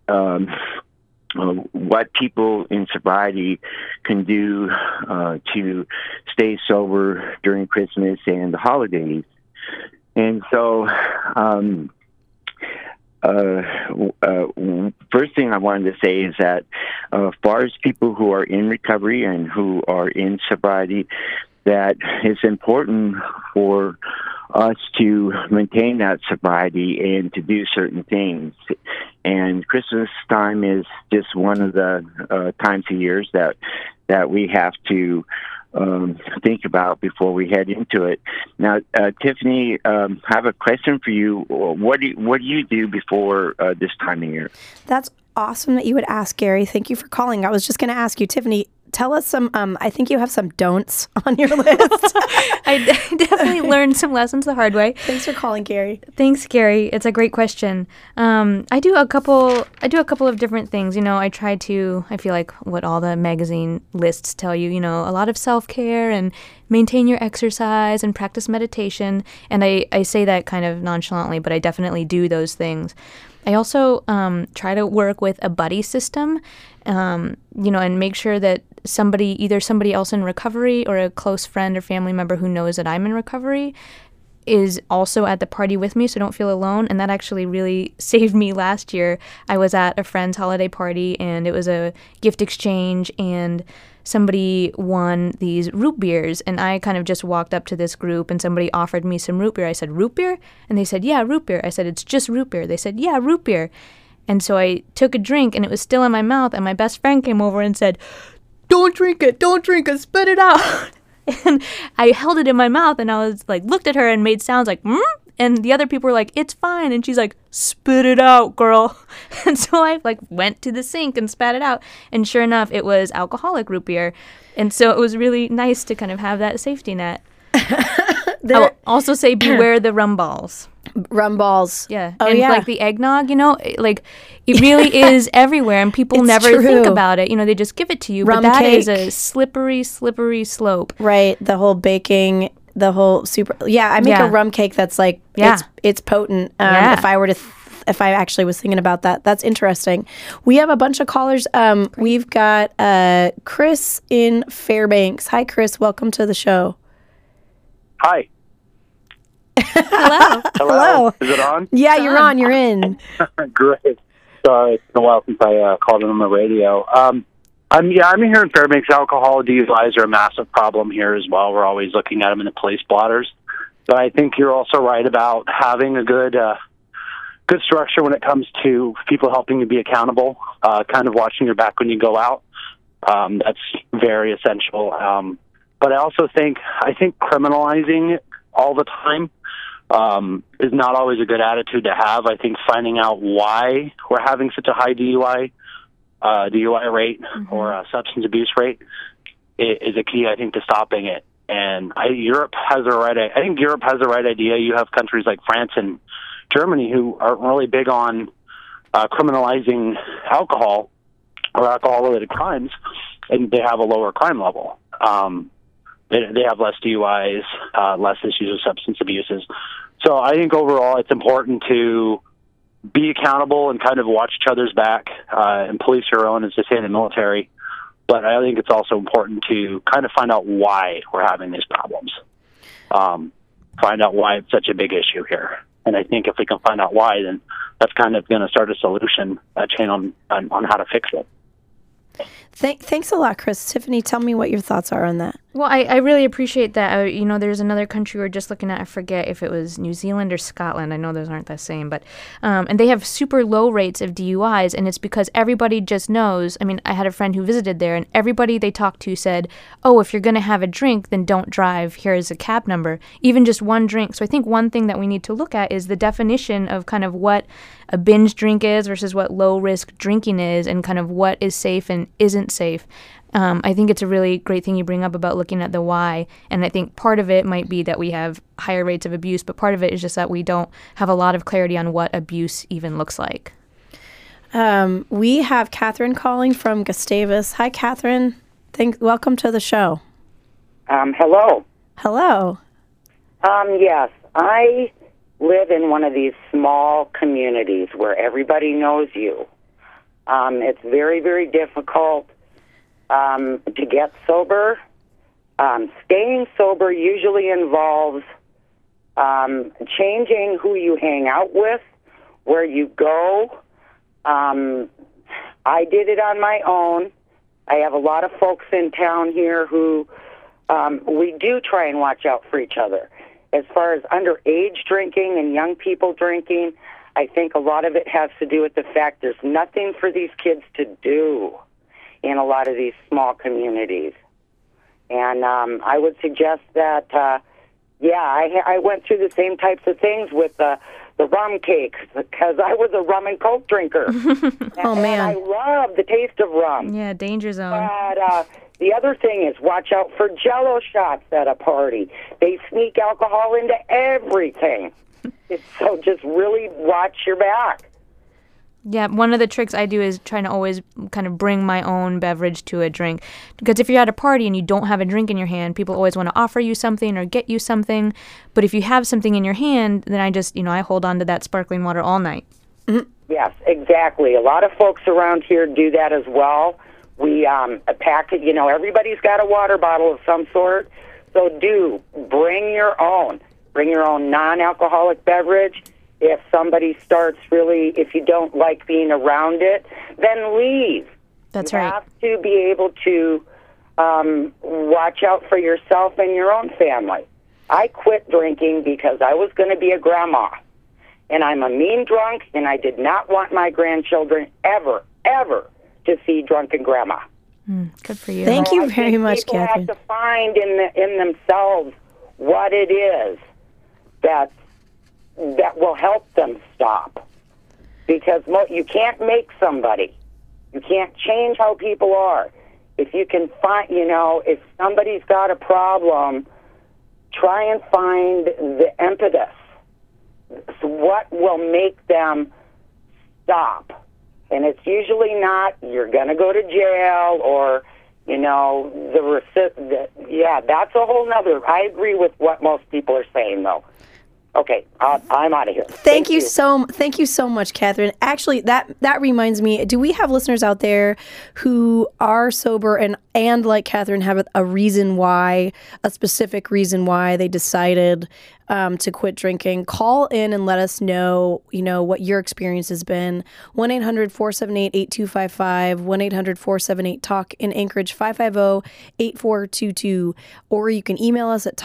what people in sobriety can do to stay sober during Christmas and the holidays. And so, first thing I wanted to say is that as far as people who are in recovery and who are in sobriety, that it's important for us to maintain that sobriety and to do certain things. And Christmas time is just one of the times of years that we have to think about before we head into it. Now, Tiffany, I have a question for you. What do you do before this time of year? That's awesome that you would ask, Gary. Thank you for calling. I was just going to ask you, Tiffany, tell us some, I think you have some don'ts on your list. I definitely learned some lessons the hard way. Thanks for calling, Gary. Thanks, Gary. It's a great question. I do a couple of different things. I feel like what all the magazine lists tell you, a lot of self-care and maintain your exercise and practice meditation. And I say that kind of nonchalantly, but I definitely do those things. I also try to work with a buddy system, and make sure that either somebody else in recovery or a close friend or family member who knows that I'm in recovery is also at the party with me, so I don't feel alone. And that actually really saved me last year. I was at a friend's holiday party, and it was a gift exchange, and somebody won these root beers, and I kind of just walked up to this group, and somebody offered me some root beer. I said, "Root beer?" And they said, "Yeah, root beer." I said, "It's just root beer." They said, "Yeah, root beer." And so I took a drink, and it was still in my mouth, and my best friend came over and said, don't drink it, spit it out." And I held it in my mouth, and I was like, looked at her and made sounds like, and the other people were like, "It's fine." And she's like, "Spit it out, girl." And so I went to the sink and spat it out. And sure enough, it was alcoholic root beer. And so it was really nice to kind of have that safety net. I'll also say beware the rum balls. Rum balls. Yeah. Oh, and like the eggnog, it really is everywhere, and people never think about it. They just give it to you. Rum but that cake is a slippery slope. Right. The whole baking, the whole super. Yeah, I make a rum cake that's it's potent. If I actually was thinking about that, that's interesting. We have a bunch of callers. We've got Chris in Fairbanks. Hi, Chris. Welcome to the show. Hi. Hello. Hello. Is it on? Yeah, you're on. You're in. Great. Sorry, it's been a while since I called in on the radio. I'm here in Fairbanks. Alcohol DUIs are a massive problem here as well. We're always looking at them in the police blotters. But I think you're also right about having a good structure when it comes to people helping you be accountable, kind of watching your back when you go out. That's very essential. But I also think criminalizing it all the time is not always a good attitude to have. I think finding out why we're having such a high DUI rate or substance abuse rate is a key, I think, to stopping it. And I think Europe has the right idea. You have countries like France and Germany who aren't really big on criminalizing alcohol or alcohol-related crimes, and they have a lower crime level. They have less DUIs, less issues of substance abuses. So I think overall it's important to be accountable and kind of watch each other's back and police your own, as they say in the military. But I think it's also important to kind of find out why we're having these problems, find out why it's such a big issue here. And I think if we can find out why, then that's kind of going to start a solution, a chain on how to fix it. Thanks a lot, Chris. Tiffany, tell me what your thoughts are on that. Well, I really appreciate that. There's another country we're just looking at. I forget if it was New Zealand or Scotland. I know those aren't the same, but and they have super low rates of DUIs, and it's because everybody just knows. I mean, I had a friend who visited there, and everybody they talked to said, "Oh, if you're going to have a drink, then don't drive. Here's a cab number." Even just one drink. So I think one thing that we need to look at is the definition of kind of what a binge drink is versus what low-risk drinking is, and kind of what is safe and isn't safe. I think it's a really great thing you bring up about looking at the why, and I think part of it might be that we have higher rates of abuse, but part of it is just that we don't have a lot of clarity on what abuse even looks like. We have Catherine calling from Gustavus. Hi, Catherine. Welcome to the show. Hello. Hello. Yes, I live in one of these small communities where everybody knows you. It's very, very difficult to get sober. Staying sober usually involves changing who you hang out with, where you go. I did it on my own. I have a lot of folks in town here who we do try and watch out for each other. As far as underage drinking and young people drinking, I think a lot of it has to do with the fact there's nothing for these kids to do in a lot of these small communities. And I would suggest that, I went through the same types of things with the rum cakes because I was a rum and Coke drinker. Oh, man. And I love the taste of rum. Yeah, danger zone. But the other thing is watch out for Jell-O shots at a party. They sneak alcohol into everything. So just really watch your back. Yeah, one of the tricks I do is trying to always kind of bring my own beverage to a drink. Because if you're at a party and you don't have a drink in your hand, people always want to offer you something or get you something. But if you have something in your hand, then I just, I hold on to that sparkling water all night. Mm-hmm. Yes, exactly. A lot of folks around here do that as well. We pack it, everybody's got a water bottle of some sort. So bring your own. Bring your own non-alcoholic beverage. If somebody starts if you don't like being around it, then leave. That's right. You have to be able to watch out for yourself and your own family. I quit drinking because I was going to be a grandma. And I'm a mean drunk, and I did not want my grandchildren ever to see drunken grandma. Good for you. Thank you very much, Catherine. Catherine. People have to find in themselves what it is that will help them stop. Because you can't make somebody. You can't change how people are. If you can find, if somebody's got a problem, try and find the impetus. So what will make them stop? And it's usually not, you're going to go to jail or, that's a whole nother. I agree with what most people are saying, though. Okay, I'm out of here. Thank you so much, Catherine. Actually, that reminds me, do we have listeners out there who are sober and like Catherine have a specific reason why they decided to quit drinking? Call in and let us know, what your experience has been. 1-800-478-8255, 1-800-478-TALK in Anchorage, 550-8422, or you can email us at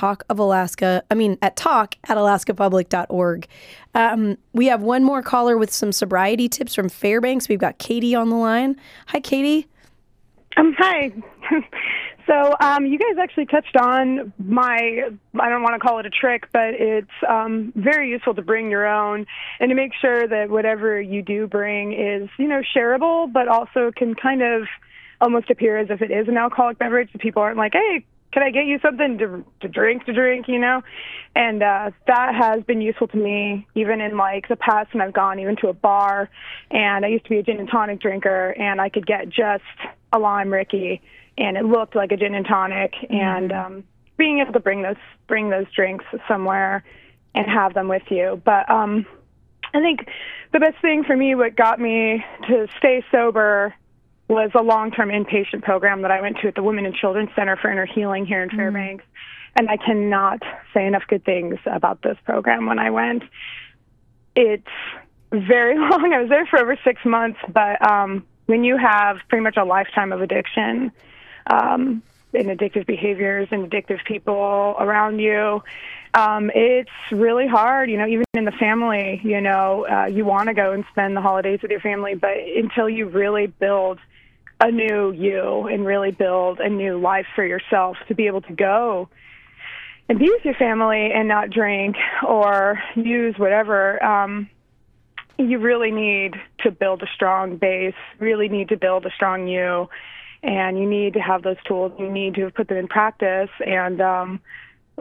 talk@alaskapublic.org. We have one more caller with some sobriety tips from Fairbanks. We've got Katie on the line. Hi, Katie. Hi. So you guys actually touched on I don't want to call it a trick, but it's very useful to bring your own and to make sure that whatever you do bring is, shareable, but also can kind of almost appear as if it is an alcoholic beverage. So people aren't like, hey, can I get you something to drink, And that has been useful to me even in the past when I've gone even to a bar. And I used to be a gin and tonic drinker, and I could get just a lime Ricky, and it looked like a gin and tonic. Mm-hmm. And being able to bring those drinks somewhere and have them with you. But I think the best thing for me, what got me to stay sober, was a long-term inpatient program that I went to at the Women and Children's Center for Inner Healing here in Fairbanks. And I cannot say enough good things about this program when I went. It's very long. I was there for over 6 months, but when you have pretty much a lifetime of addiction and addictive behaviors and addictive people around you, it's really hard, even in the family, you want to go and spend the holidays with your family, but until you really build a new you and really build a new life for yourself to be able to go and be with your family and not drink or use whatever, you really need to build a strong base, really need to build a strong you, and you need to have those tools. You need to put them in practice. And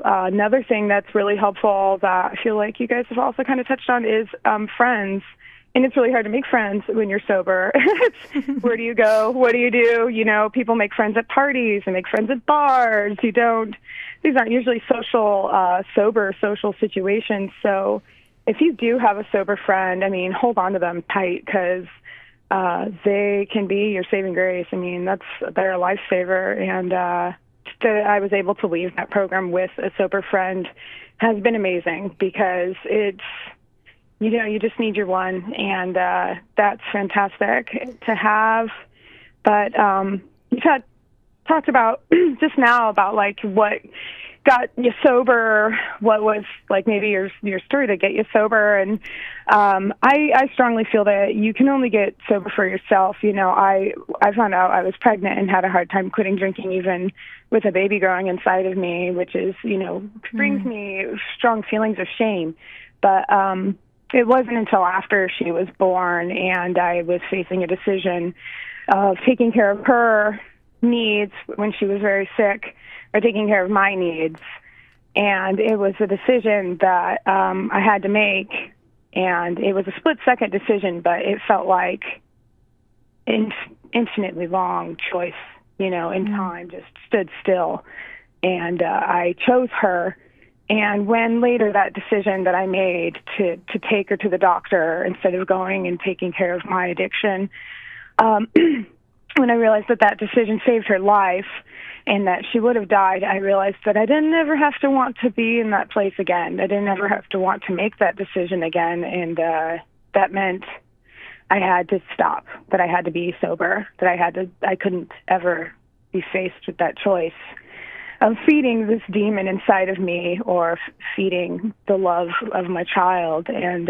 another thing that's really helpful that I feel like you guys have also kind of touched on is friends. and it's really hard to make friends when you're sober. Where do you go? What do you do? You know, people make friends at parties and make friends at bars. These aren't usually sober social situations. So if you do have a sober friend, I mean, hold on to them tight, because they can be your saving grace. I mean, they're a lifesaver. And that I was able to leave that program with a sober friend has been amazing, because it's, you know, you just need your one, and that's fantastic to have. But you've talked about just now about like what got you sober, what was like maybe your story to get you sober, and I strongly feel that you can only get sober for yourself. You know, I found out I was pregnant and had a hard time quitting drinking, even with a baby growing inside of me, which is, you know, brings me strong feelings of shame. But it wasn't until after she was born and I was facing a decision of taking care of her needs when she was very sick, or taking care of my needs. And it was a decision that I had to make, and it was a split-second decision, but it felt like infinitely long choice, you know, in time, just stood still. And I chose her. And when later that decision that I made to take her to the doctor instead of going and taking care of my addiction, when I realized that decision saved her life and that she would have died, I realized that I didn't ever have to want to be in that place again. I didn't ever have to want to make that decision again. And that meant I had to stop, that I had to be sober, that I couldn't ever be faced with that choice of feeding this demon inside of me or feeding the love of my child. And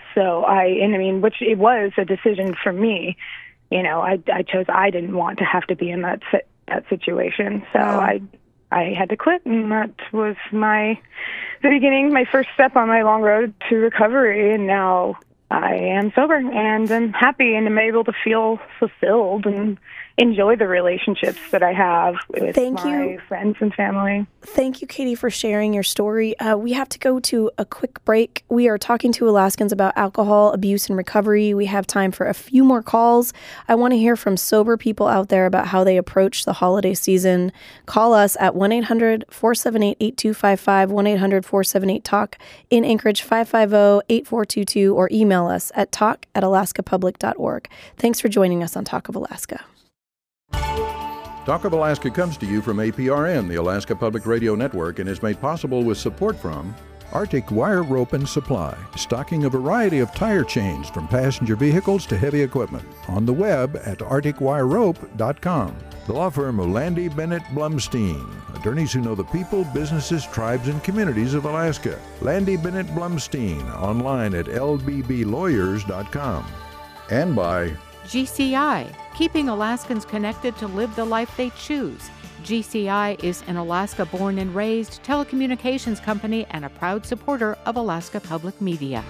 which it was a decision for me. You know, I chose, I didn't want to have to be in that situation. So I had to quit, and that was the beginning, my first step on my long road to recovery. And now I am sober, and I'm happy, and I'm able to feel fulfilled and enjoy the relationships that I have with my friends and family. Thank you, Katie, for sharing your story. We have to go to a quick break. We are talking to Alaskans about alcohol abuse and recovery. We have time for a few more calls. I want to hear from sober people out there about how they approach the holiday season. Call us at 1-800-478-8255, 1-800-478-TALK, in Anchorage 550-8422, or email us at talk@alaskapublic.org. Thanks for joining us on Talk of Alaska. Talk of Alaska comes to you from APRN, the Alaska Public Radio Network, and is made possible with support from Arctic Wire Rope and Supply, stocking a variety of tire chains from passenger vehicles to heavy equipment. On the web at arcticwirerope.com. The law firm of Landy Bennett Blumstein, attorneys who know the people, businesses, tribes, and communities of Alaska. Landy Bennett Blumstein, online at lbblawyers.com. And by GCI, keeping Alaskans connected to live the life they choose. GCI is an Alaska-born and raised telecommunications company and a proud supporter of Alaska Public Media.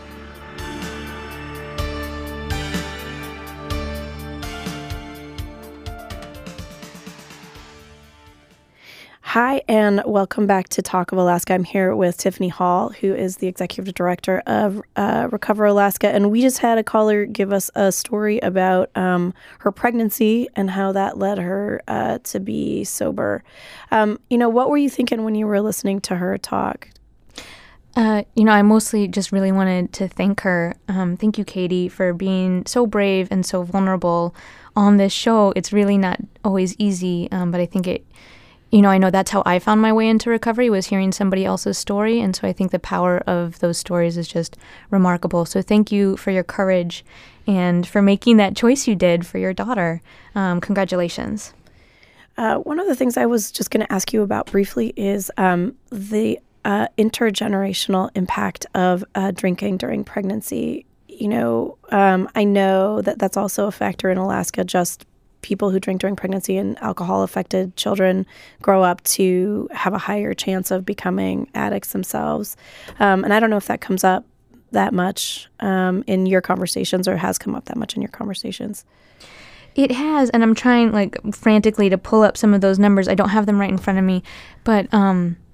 Hi, and welcome back to Talk of Alaska. I'm here with Tiffany Hall, who is the Executive Director of Recover Alaska, and we just had a caller give us a story about her pregnancy and how that led her to be sober. What were you thinking when you were listening to her talk? I mostly just really wanted to thank her. Thank you, Katie, for being so brave and so vulnerable on this show. It's really not always easy, but I think I know that's how I found my way into recovery, was hearing somebody else's story. And so I think the power of those stories is just remarkable. So thank you for your courage and for making that choice you did for your daughter. Congratulations. One of the things I was just going to ask you about briefly is the intergenerational impact of drinking during pregnancy. I know that that's also a factor in Alaska. Just people who drink during pregnancy and alcohol-affected children grow up to have a higher chance of becoming addicts themselves. And I don't know if that comes up that much in your conversations, or has come up that much in your conversations. It has, and I'm trying frantically to pull up some of those numbers. I don't have them right in front of me, but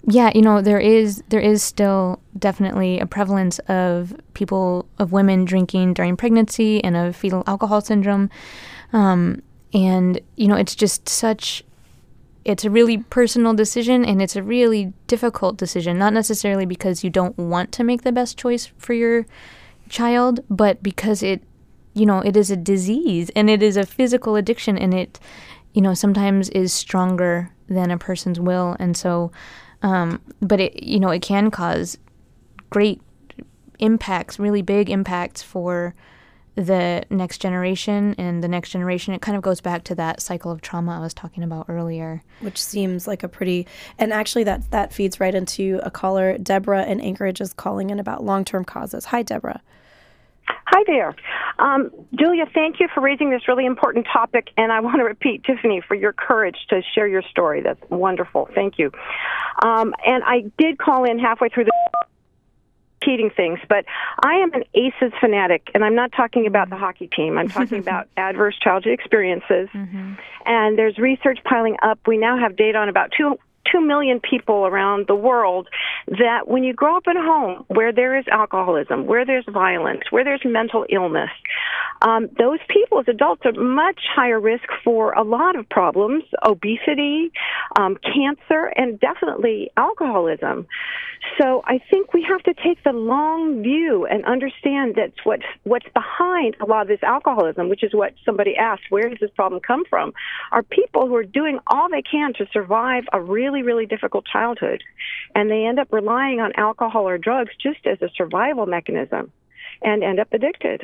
Yeah, there is still definitely a prevalence of women drinking during pregnancy and of fetal alcohol syndrome. And, it's just it's a really personal decision, and it's a really difficult decision, not necessarily because you don't want to make the best choice for your child, but because it is a disease and it is a physical addiction, and it, sometimes is stronger than a person's will. And so, but it can cause great impacts, really big impacts for the next generation, and the next generation. It kind of goes back to that cycle of trauma I was talking about earlier. Which seems like and actually that feeds right into a caller. Deborah in Anchorage is calling in about long-term causes. Hi, Deborah. Hi there. Julia, thank you for raising this really important topic, and I want to repeat, Tiffany, for your courage to share your story. That's wonderful. Thank you. And I did call in halfway through the cheating things, but I am an ACEs fanatic, and I'm not talking about the hockey team. I'm talking about adverse childhood experiences, and there's research piling up. We now have data on about 2 million people around the world that when you grow up in a home where there is alcoholism, where there's violence, where there's mental illness, those people as adults are much higher risk for a lot of problems, obesity, cancer, and definitely alcoholism. So I think we have to take the long view and understand that what's behind a lot of this alcoholism, which is what somebody asked, where does this problem come from, are people who are doing all they can to survive a really, really difficult childhood. And they end up relying on alcohol or drugs just as a survival mechanism and end up addicted.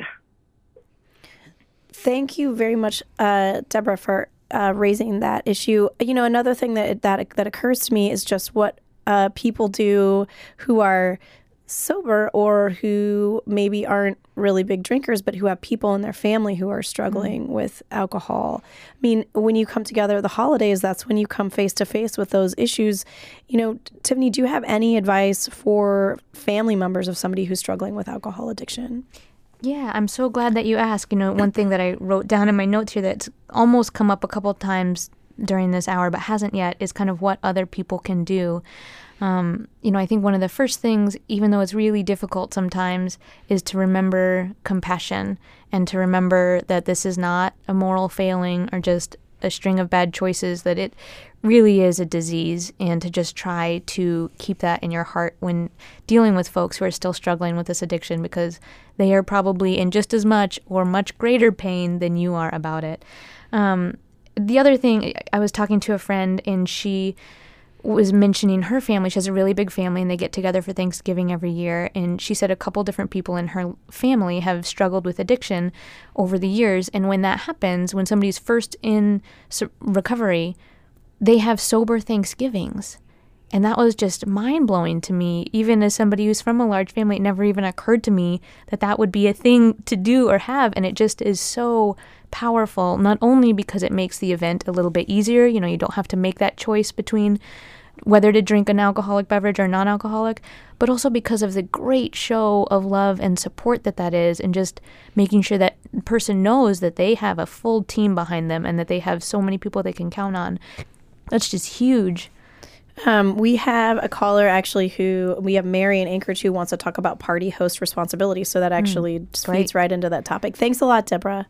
Thank you very much, Deborah, for raising that issue. Another thing that occurs to me is just what people do who are sober or who maybe aren't really big drinkers, but who have people in their family who are struggling with alcohol. I mean, when you come together at the holidays, that's when you come face to face with those issues. Tiffany, do you have any advice for family members of somebody who's struggling with alcohol addiction? Yeah, I'm so glad that you asked. One thing that I wrote down in my notes here that's almost come up a couple of times during this hour but hasn't yet is kind of what other people can do. I think one of the first things, even though it's really difficult sometimes, is to remember compassion and to remember that this is not a moral failing or just a string of bad choices, that it really is a disease, and to just try to keep that in your heart when dealing with folks who are still struggling with this addiction, because they are probably in just as much or much greater pain than you are about it. The other thing, I was talking to a friend, and she was mentioning her family. She has a really big family, and they get together for Thanksgiving every year. And she said a couple different people in her family have struggled with addiction over the years. And when that happens, when somebody's first in recovery, they have sober Thanksgivings. And that was just mind-blowing to me. Even as somebody who's from a large family, it never even occurred to me that that would be a thing to do or have. And it just is so powerful, not only because it makes the event a little bit easier. You don't have to make that choice between whether to drink an alcoholic beverage or non-alcoholic, but also because of the great show of love and support that is, and just making sure that person knows that they have a full team behind them and that they have so many people they can count on. That's just huge. We have a caller actually we have Mary in Anchorage who wants to talk about party host responsibility. So that actually just feeds right into that topic. Thanks a lot, Deborah.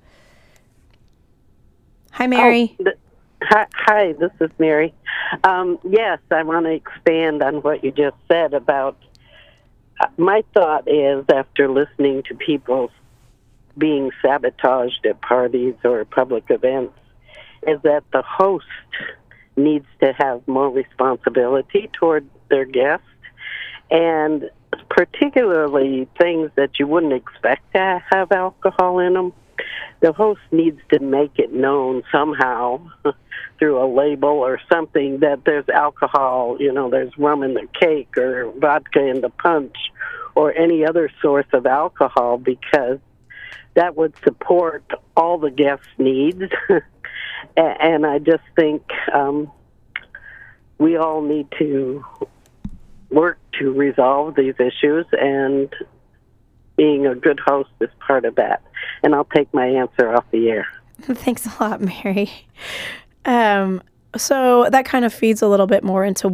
Hi, Mary. Hi, this is Mary. Yes, I want to expand on what you just said about, my thought is, after listening to people being sabotaged at parties or public events, is that the host needs to have more responsibility toward their guests, and particularly things that you wouldn't expect to have alcohol in them. The host needs to make it known somehow through a label or something that there's alcohol, there's rum in the cake or vodka in the punch or any other source of alcohol, because that would support all the guests' needs. And I just think we all need to work to resolve these issues, and being a good host is part of that. And I'll take my answer off the air. Thanks a lot, Mary. So that kind of feeds a little bit more into what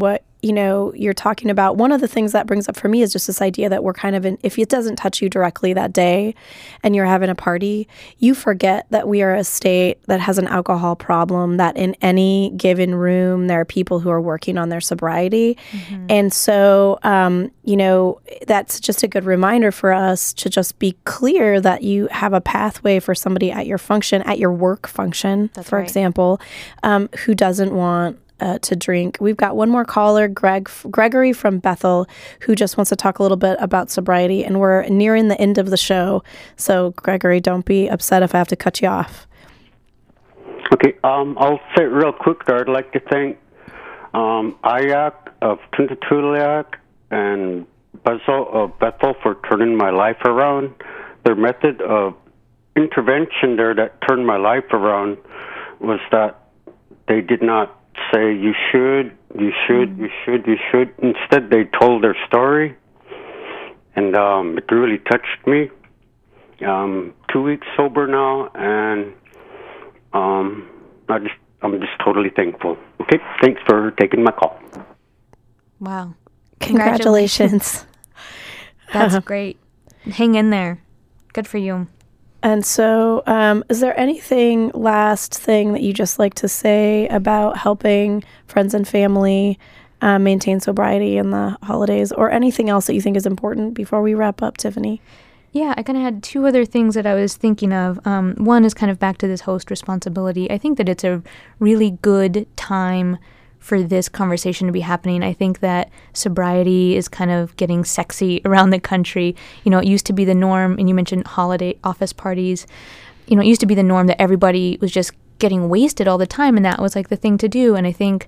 you're talking about, one of the things that brings up for me is just this idea that we're kind of if it doesn't touch you directly that day and you're having a party, you forget that we are a state that has an alcohol problem, that in any given room, there are people who are working on their sobriety. Mm-hmm. And so, that's just a good reminder for us to just be clear that you have a pathway for somebody at your function, at your work function, for example, who doesn't want to drink. We've got one more caller, Gregory from Bethel, who just wants to talk a little bit about sobriety, and we're nearing the end of the show. So, Gregory, don't be upset if I have to cut you off. Okay, I'll say it real quick there. I'd like to thank IAC of Tuntatuliak and Bethel for turning my life around. Their method of intervention there that turned my life around was that they did not say you should. Instead, they told their story, and it really touched me. 2 weeks sober now, and I'm just totally thankful. Okay, thanks for taking my call. Wow. Congratulations. That's great. Hang in there. Good for you. And so, is there anything last thing that you just like to say about helping friends and family maintain sobriety in the holidays, or anything else that you think is important before we wrap up, Tiffany? Yeah, I kind of had two other things that I was thinking of. One is kind of back to this host responsibility. I think that it's a really good time for this conversation to be happening. I think that sobriety is kind of getting sexy around the country. It used to be the norm, and you mentioned holiday office parties. It used to be the norm that everybody was just getting wasted all the time, and that was like the thing to do. And I think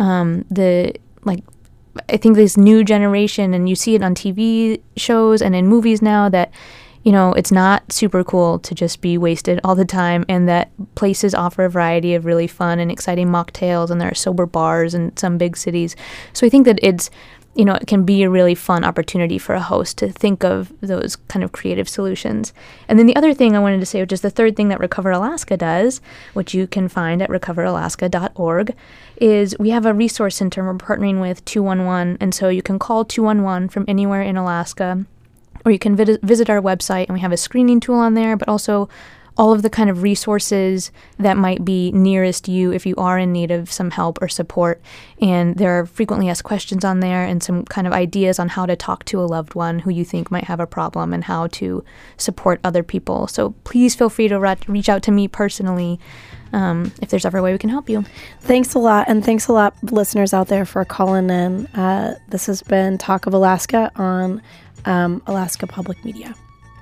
I think this new generation, and you see it on TV shows and in movies now, that it's not super cool to just be wasted all the time, and that places offer a variety of really fun and exciting mocktails, and there are sober bars in some big cities. So I think that it can be a really fun opportunity for a host to think of those kind of creative solutions. And then the other thing I wanted to say, which is the third thing that Recover Alaska does, which you can find at recoveralaska.org, is we have a resource center. We're partnering with 211, and so you can call 211 from anywhere in Alaska, or you can visit our website, and we have a screening tool on there, but also all of the kind of resources that might be nearest you if you are in need of some help or support. And there are frequently asked questions on there, and some kind of ideas on how to talk to a loved one who you think might have a problem, and how to support other people. So please feel free to reach out to me personally if there's ever a way we can help you. Thanks a lot, and thanks a lot, listeners out there, for calling in. This has been Talk of Alaska on Alaska Public Media.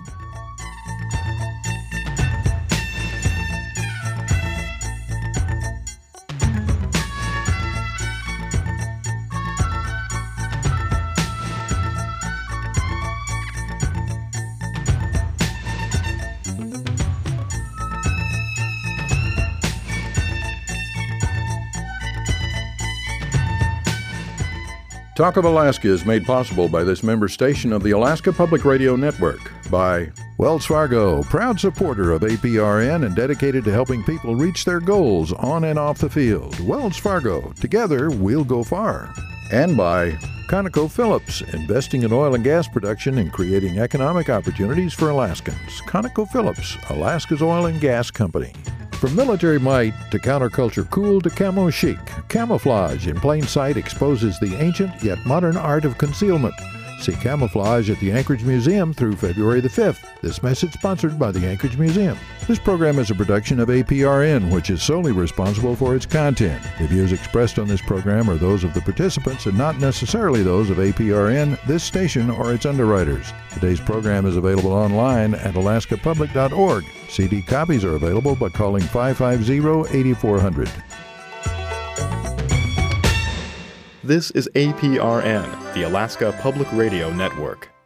Talk of Alaska is made possible by this member station of the Alaska Public Radio Network, by Wells Fargo, proud supporter of APRN and dedicated to helping people reach their goals on and off the field. Wells Fargo, together we'll go far. And by ConocoPhillips, investing in oil and gas production and creating economic opportunities for Alaskans. ConocoPhillips, Alaska's oil and gas company. From military might to counterculture cool to camo chic, Camouflage in Plain Sight exposes the ancient yet modern art of concealment. See Camouflage at the Anchorage Museum through February the 5th. This message sponsored by the Anchorage Museum. This program is a production of APRN, which is solely responsible for its content. The views expressed on this program are those of the participants and not necessarily those of APRN, this station, or its underwriters. Today's program is available online at alaskapublic.org. CD copies are available by calling 550-8400. This is APRN, the Alaska Public Radio Network.